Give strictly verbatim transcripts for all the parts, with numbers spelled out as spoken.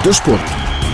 Desporto.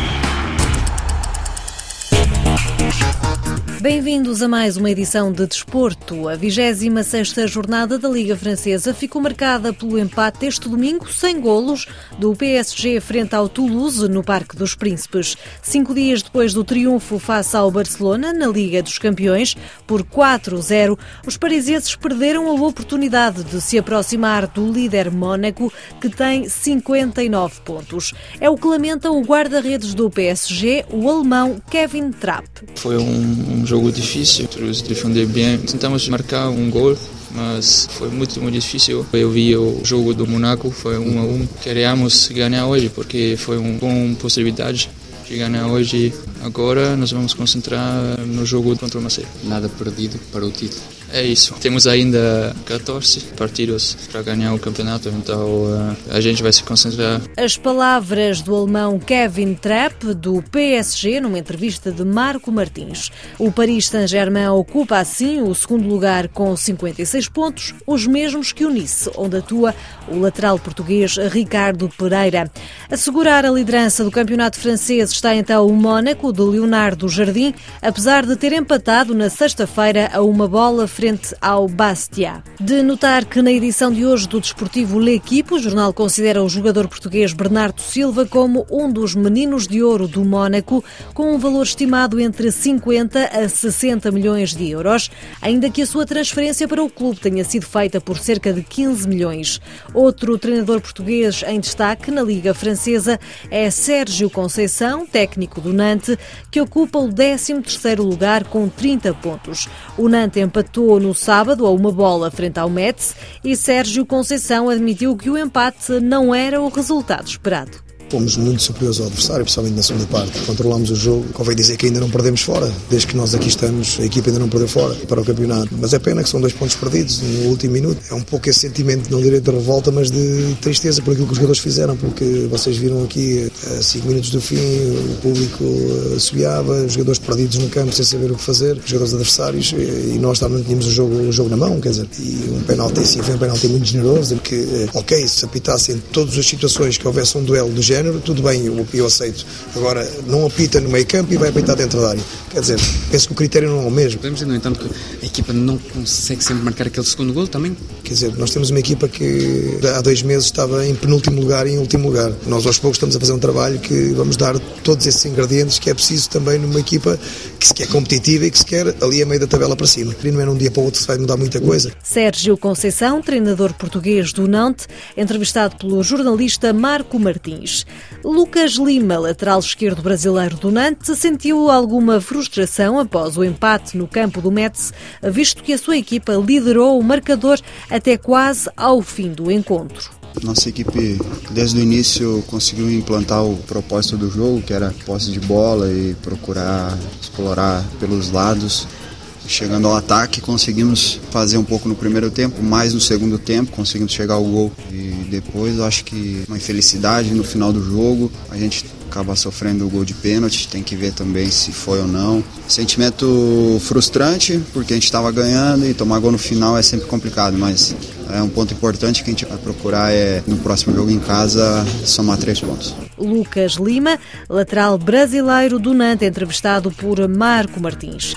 Bem-vindos a mais uma edição de Desporto. A vigésima sexta jornada da Liga Francesa ficou marcada pelo empate este domingo, sem golos, do P S G frente ao Toulouse, no Parque dos Príncipes. Cinco dias depois do triunfo face ao Barcelona, na Liga dos Campeões, por quatro a zero, os parisenses perderam a oportunidade de se aproximar do líder Mónaco, que tem cinquenta e nove pontos. É o que lamenta o guarda-redes do P S G, o alemão Kevin Trapp. Foi um, um jogo difícil, todos defenderam bem. Tentamos marcar um gol, mas foi muito, muito difícil. Eu vi o jogo do Mónaco, foi um a um. Queríamos ganhar hoje, porque foi uma boa possibilidade de ganhar hoje. Agora nós vamos concentrar no jogo contra o Marseille. Nada perdido para o título. É isso. Temos ainda catorze partidos para ganhar o campeonato, então uh, a gente vai se concentrar. As palavras do alemão Kevin Trapp, do P S G, numa entrevista de Marco Martins. O Paris Saint-Germain ocupa assim o segundo lugar com cinquenta e seis pontos, os mesmos que o Nice, onde atua o lateral português Ricardo Pereira. A segurar a liderança do campeonato francês está então o Mónaco, de Leonardo Jardim, apesar de ter empatado na sexta-feira a uma bola frente ao Bastia. De notar que na edição de hoje do Desportivo L'Équipe, o jornal considera o jogador português Bernardo Silva como um dos meninos de ouro do Mónaco, com um valor estimado entre cinquenta a sessenta milhões de euros, ainda que a sua transferência para o clube tenha sido feita por cerca de quinze milhões. Outro treinador português em destaque na Liga Francesa é Sérgio Conceição, técnico do Nantes, que ocupa o décimo terceiro lugar com trinta pontos. O Nantes empatou no sábado a uma bola frente ao Metz e Sérgio Conceição admitiu que o empate não era o resultado esperado. Fomos muito superiores ao adversário, principalmente na segunda parte. Controlámos o jogo. Convém dizer que ainda não perdemos fora. Desde que nós aqui estamos, a equipa ainda não perdeu fora para o campeonato. Mas é pena que são dois pontos perdidos no último minuto. É um pouco esse sentimento, não direi de revolta, mas de tristeza por aquilo que os jogadores fizeram, porque vocês viram aqui, a cinco minutos do fim, o público assobiava, os jogadores perdidos no campo sem saber o que fazer, os jogadores adversários, e nós também tínhamos o jogo, o jogo na mão, quer dizer, e um penalti assim, foi um penalti muito generoso, porque, ok, se apitassem todas as situações que houvesse um duelo do género, tudo bem, eu, eu aceito. Agora, não apita no meio campo e vai apitar dentro da área. Quer dizer, penso que o critério não é o mesmo. Podemos dizer, no entanto, que a equipa não consegue sempre marcar aquele segundo golo também? Quer dizer, nós temos uma equipa que há dois meses estava em penúltimo lugar e em último lugar. Nós aos poucos estamos a fazer um trabalho que vamos dar todos esses ingredientes que é preciso também numa equipa que se quer competitiva e que se quer ali a meio da tabela para cima. E não é de um dia para o outro que se vai mudar muita coisa. Sérgio Conceição, treinador português do Nantes, entrevistado pelo jornalista Marco Martins. Lucas Lima, lateral esquerdo brasileiro do Nantes, sentiu alguma frustração após o empate no campo do Metz, visto que a sua equipa liderou o marcador até quase ao fim do encontro. Nossa equipe, desde o início, conseguiu implantar o propósito do jogo, que era posse de bola e procurar explorar pelos lados. Chegando ao ataque, conseguimos fazer um pouco no primeiro tempo, mais no segundo tempo, conseguimos chegar ao gol. E depois, acho que uma infelicidade no final do jogo, a gente acaba sofrendo o gol de pênalti, tem que ver também se foi ou não. Sentimento frustrante, porque a gente estava ganhando e tomar gol no final é sempre complicado, mas é um ponto importante que a gente vai procurar é, no próximo jogo em casa, somar três pontos. Lucas Lima, lateral brasileiro do Nantes, entrevistado por Marco Martins.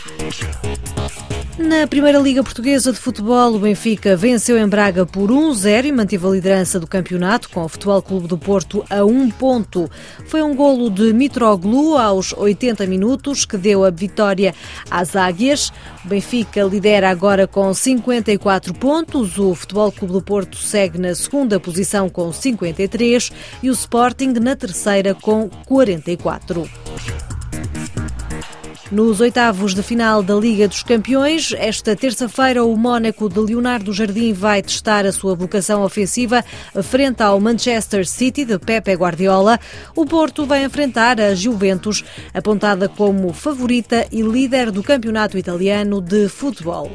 Na Primeira Liga Portuguesa de Futebol, o Benfica venceu em Braga por um a zero e manteve a liderança do campeonato, com o Futebol Clube do Porto a um ponto. Foi um golo de Mitroglou aos oitenta minutos que deu a vitória às Águias. O Benfica lidera agora com cinquenta e quatro pontos, o Futebol Clube do Porto segue na segunda posição com cinquenta e três e o Sporting na terceira com quarenta e quatro. Nos oitavos de final da Liga dos Campeões, esta terça-feira o Mónaco de Leonardo Jardim vai testar a sua vocação ofensiva frente ao Manchester City de Pepe Guardiola. O Porto vai enfrentar a Juventus, apontada como favorita e líder do campeonato italiano de futebol.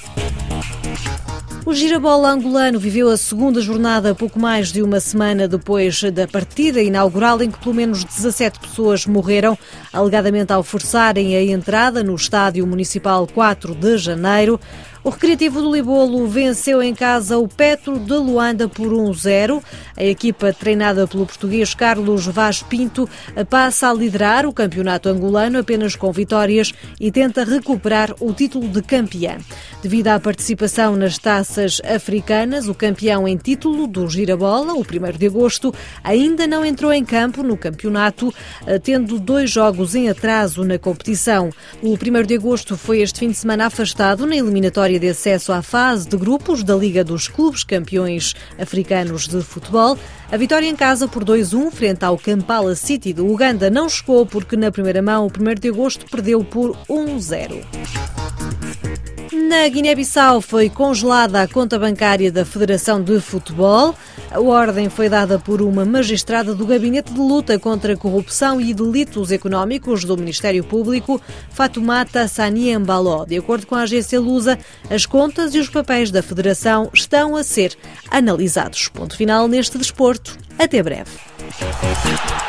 O girabola angolano viveu a segunda jornada pouco mais de uma semana depois da partida inaugural, em que pelo menos dezassete pessoas morreram, alegadamente ao forçarem a entrada no Estádio Municipal quatro de janeiro. O Recreativo do Libolo venceu em casa o Petro de Luanda por um zero. A equipa, treinada pelo português Carlos Vaz Pinto, passa a liderar o campeonato angolano apenas com vitórias e tenta recuperar o título de campeã. Devido à participação nas taças africanas, o campeão em título do Girabola, o primeiro de agosto, ainda não entrou em campo no campeonato, tendo dois jogos em atraso na competição. O primeiro de agosto foi este fim de semana afastado na eliminatória de acesso à fase de grupos da Liga dos Clubes Campeões Africanos de Futebol. A vitória em casa por dois a um frente ao Kampala City do Uganda não chegou porque na primeira mão o primeiro de agosto perdeu por um a zero. Na Guiné-Bissau foi congelada a conta bancária da Federação de Futebol. A ordem foi dada por uma magistrada do Gabinete de Luta contra a Corrupção e Delitos Económicos do Ministério Público, Fatoumata Sani Embaló. De acordo com a agência Lusa, as contas e os papéis da Federação estão a ser analisados. Ponto final neste desporto. Até breve.